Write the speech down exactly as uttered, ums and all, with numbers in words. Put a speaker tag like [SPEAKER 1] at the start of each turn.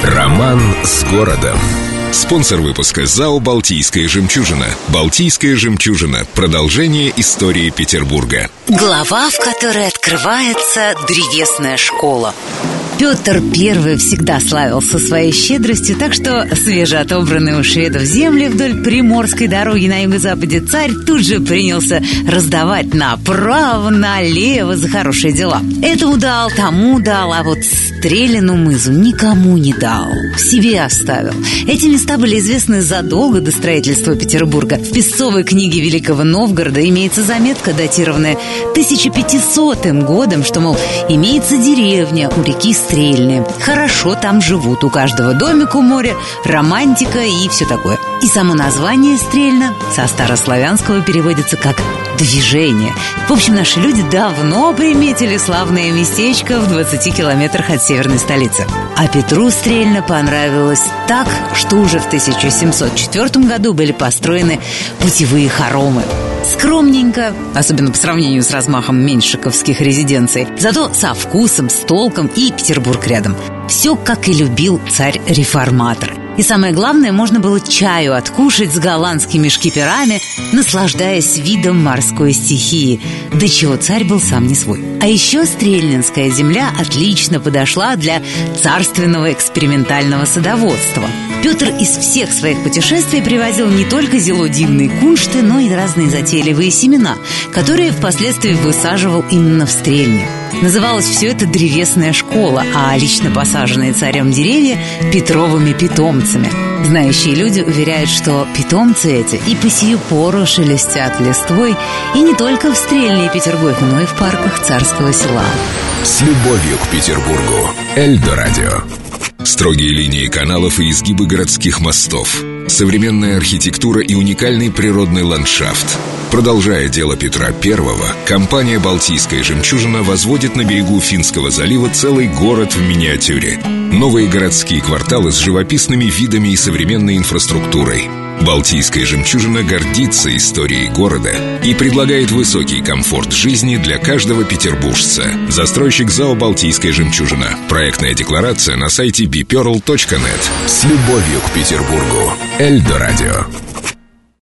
[SPEAKER 1] Роман с городом. Спонсор выпуска ЗАО «Балтийская жемчужина». «Балтийская жемчужина» – продолжение истории Петербурга.
[SPEAKER 2] Глава, в которой открывается древесная школа. Петр Первый всегда славился своей щедростью, так что свежеотобранные у шведов земли вдоль Приморской дороги на юго-западе царь тут же принялся раздавать направо, налево за хорошие дела. Этому дал, тому дал, а вот Стрелину мызу никому не дал, себе оставил. Эти места были известны задолго до строительства Петербурга. В песцовой книге Великого Новгорода имеется заметка, датированная тысяча пятисотым годом, что, мол, имеется деревня у реки Стрельны. Хорошо там живут, у каждого домик у моря, романтика и все такое. И само название Стрельна со старославянского переводится как «движение». В общем, наши люди давно приметили славное местечко в двадцати километрах от северной столицы. А Петру Стрельна понравилось так, что уже в тысяча семьсот четвёртом году были построены путевые хоромы. Скромненько, особенно по сравнению с размахом меньшиковских резиденций, зато со вкусом, с толком, и Петербург рядом. Все, как и любил царь-реформатор. И самое главное, можно было чаю откушать с голландскими шкиперами, наслаждаясь видом морской стихии, до чего царь был сам не свой. А еще Стрельнинская земля отлично подошла для царственного экспериментального садоводства. Петр из всех своих путешествий привозил не только зело дивные куншты, но и разные затейливые семена, которые впоследствии высаживал именно в Стрельне. Называлось все это древесная школа, а лично посаженные царем деревья – Петровыми питомцами. Знающие люди уверяют, что питомцы эти и по сию пору шелестят листвой и не только в Стрельне и Петергофе, но и в парках царского села.
[SPEAKER 1] С любовью к Петербургу. Эльдорадио. Строгие линии каналов и изгибы городских мостов, современная архитектура и уникальный природный ландшафт. Продолжая дело Петра Первого, компания «Балтийская жемчужина» возводит на берегу Финского залива целый город в миниатюре. Новые городские кварталы с живописными видами и современной инфраструктурой. «Балтийская жемчужина» гордится историей города и предлагает высокий комфорт жизни для каждого петербуржца. Застройщик ЗАО «Балтийская жемчужина». Проектная декларация на сайте би перл точка нет. С любовью к Петербургу. Эльдорадио.